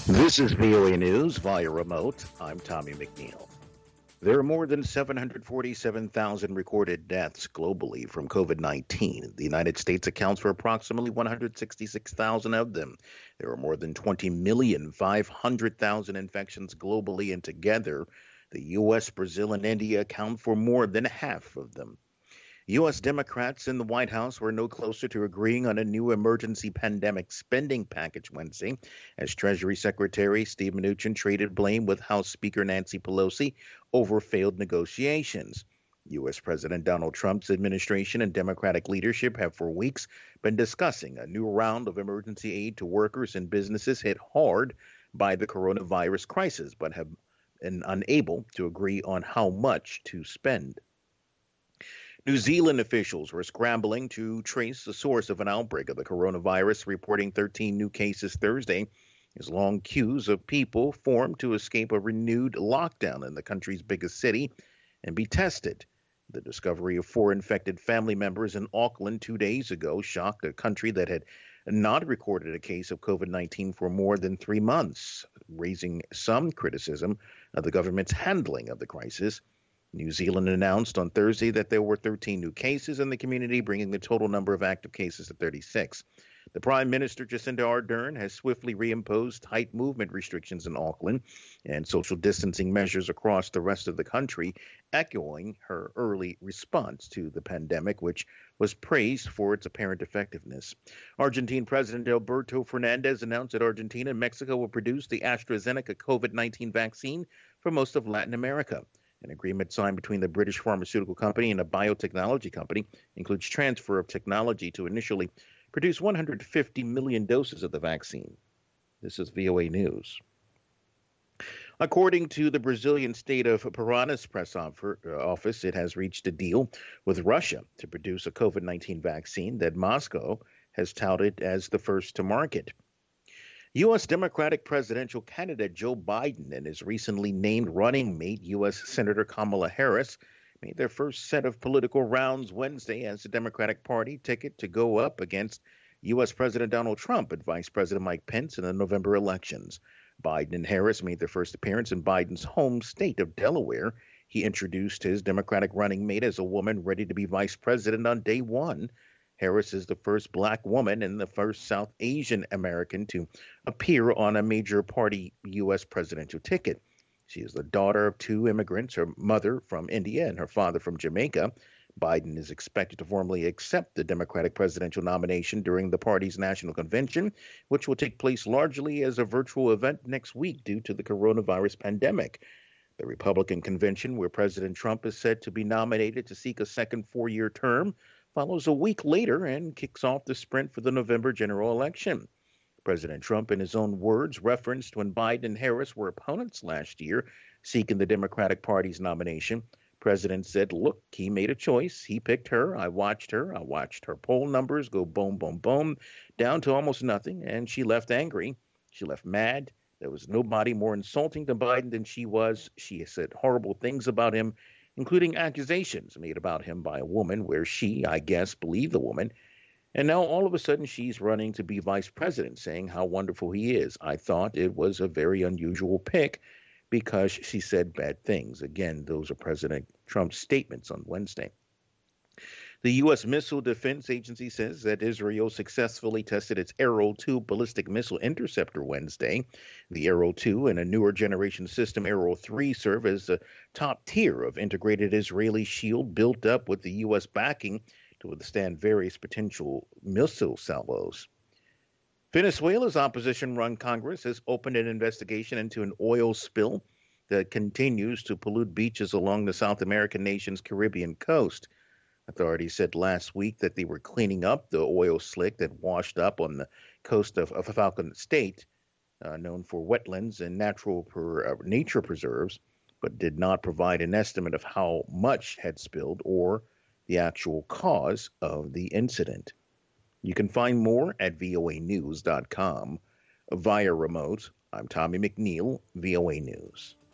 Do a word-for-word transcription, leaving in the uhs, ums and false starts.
This is V O A News via remote. I'm Tommy McNeil. There are more than seven hundred forty-seven thousand recorded deaths globally from COVID nineteen. The United States accounts for approximately one hundred sixty-six thousand of them. There are more than twenty million five hundred thousand infections globally, and together, the U S, Brazil, and India account for more than half of them. U S. Democrats in the White House were no closer to agreeing on a new emergency pandemic spending package Wednesday, as Treasury Secretary Steve Mnuchin traded blame with House Speaker Nancy Pelosi over failed negotiations. U S. President Donald Trump's administration and Democratic leadership have for weeks been discussing a new round of emergency aid to workers and businesses hit hard by the coronavirus crisis, but have been unable to agree on how much to spend. New Zealand officials were scrambling to trace the source of an outbreak of the coronavirus, reporting thirteen new cases Thursday, as long queues of people formed to escape a renewed lockdown in the country's biggest city and be tested. The discovery of four infected family members in Auckland two days ago shocked a country that had not recorded a case of COVID nineteen for more than three months, raising some criticism of the government's handling of the crisis. New Zealand announced on Thursday that there were thirteen new cases in the community, bringing the total number of active cases to thirty-six. The Prime Minister, Jacinda Ardern, has swiftly reimposed tight movement restrictions in Auckland and social distancing measures across the rest of the country, echoing her early response to the pandemic, which was praised for its apparent effectiveness. Argentine President Alberto Fernandez announced that Argentina and Mexico will produce the AstraZeneca COVID nineteen vaccine for most of Latin America. An agreement signed between the British pharmaceutical company and a biotechnology company includes transfer of technology to initially produce one hundred fifty million doses of the vaccine. This is V O A News. According to the Brazilian state of Parana's press office, it has reached a deal with Russia to produce a COVID nineteen vaccine that Moscow has touted as the first to market. U S. Democratic presidential candidate Joe Biden and his recently named running mate, U S. Senator Kamala Harris, made their first set of political rounds Wednesday as the Democratic Party ticket to go up against U S. President Donald Trump and Vice President Mike Pence in the November elections. Biden and Harris made their first appearance in Biden's home state of Delaware. He introduced his Democratic running mate as a woman ready to be vice president on day one. Harris is the first black woman and the first South Asian American to appear on a major party U S presidential ticket. She is the daughter of two immigrants, her mother from India and her father from Jamaica. Biden is expected to formally accept the Democratic presidential nomination during the party's national convention, which will take place largely as a virtual event next week due to the coronavirus pandemic. The Republican convention, where President Trump is said to be nominated to seek a second four-year term, follows a week later and kicks off the sprint for the November general election. President Trump, in his own words, referenced when Biden and Harris were opponents last year, seeking the Democratic Party's nomination. President said, look, he made a choice. He picked her. I watched her. I watched her poll numbers go boom, boom, boom, down to almost nothing, and she left angry. She left mad. There was nobody more insulting to Biden than she was. She said horrible things about him, including accusations made about him by a woman where she, I guess, believed the woman. And now all of a sudden she's running to be vice president, saying how wonderful he is. I thought it was a very unusual pick because she said bad things. Again, those are President Trump's statements on Wednesday. The U S. Missile Defense Agency says that Israel successfully tested its Arrow two ballistic missile interceptor Wednesday. The Arrow two and a newer generation system, Arrow three, serve as the top tier of integrated Israeli shield built up with the U S backing to withstand various potential missile salvos. Venezuela's opposition-run Congress has opened an investigation into an oil spill that continues to pollute beaches along the South American nation's Caribbean coast. Authorities said last week that they were cleaning up the oil slick that washed up on the coast of, of Falcon State, uh, known for wetlands and natural per, uh, nature preserves, but did not provide an estimate of how much had spilled or the actual cause of the incident. You can find more at V O A news dot com. Via remote, I'm Tommy McNeil, V O A News.